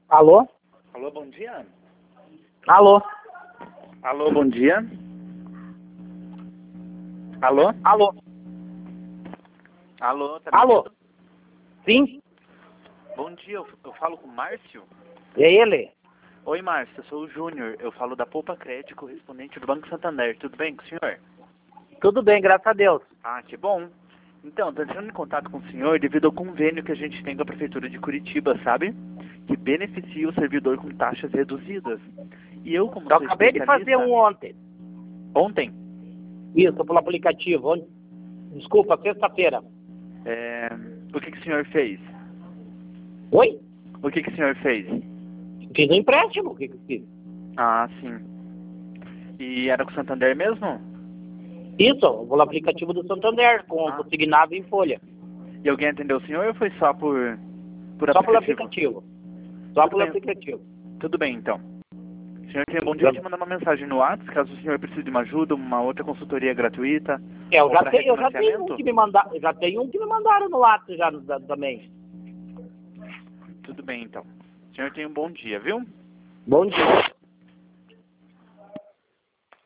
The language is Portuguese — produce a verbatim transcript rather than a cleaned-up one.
Alô? Alô, bom dia. Alô? Alô, bom dia. Alô? Alô? Alô, tá me Alô? ouvindo? Sim? Bom dia, eu, eu falo com o Márcio? É ele? Oi, Márcio, eu sou o Júnior, eu falo da Poupa Crédito, correspondente do Banco Santander. Tudo bem com o senhor? Tudo bem, graças a Deus. Ah, que bom. Então, tô entrando em contato com o senhor devido ao convênio que a gente tem com a Prefeitura de Curitiba, sabe? Que beneficia o servidor com taxas reduzidas. E eu, como Eu sou acabei de fazer especialista... um ontem. Ontem? Isso, pelo aplicativo. Onde- Desculpa, sexta-feira. É... O que, que o senhor fez? Oi? O que, que o senhor fez? Fiz um empréstimo. O que que eu fiz? Ah, sim. E era com o Santander mesmo? Isso, pelo aplicativo do Santander, com Ah. consignado em folha. E alguém atendeu o senhor ou foi só por, por Só pelo aplicativo? aplicativo. Só Tudo pelo bem. aplicativo. Tudo bem, então. O senhor tem um bom dia, eu te mandar uma mensagem no WhatsApp, caso o senhor precise de uma ajuda, uma outra consultoria gratuita, É, eu ou já, para tenho, eu já tenho um refinanciamento. que me mandaram, já tenho um que me mandaram no WhatsApp já da- também. Tudo bem, então. O senhor tem um bom dia, viu? Bom dia.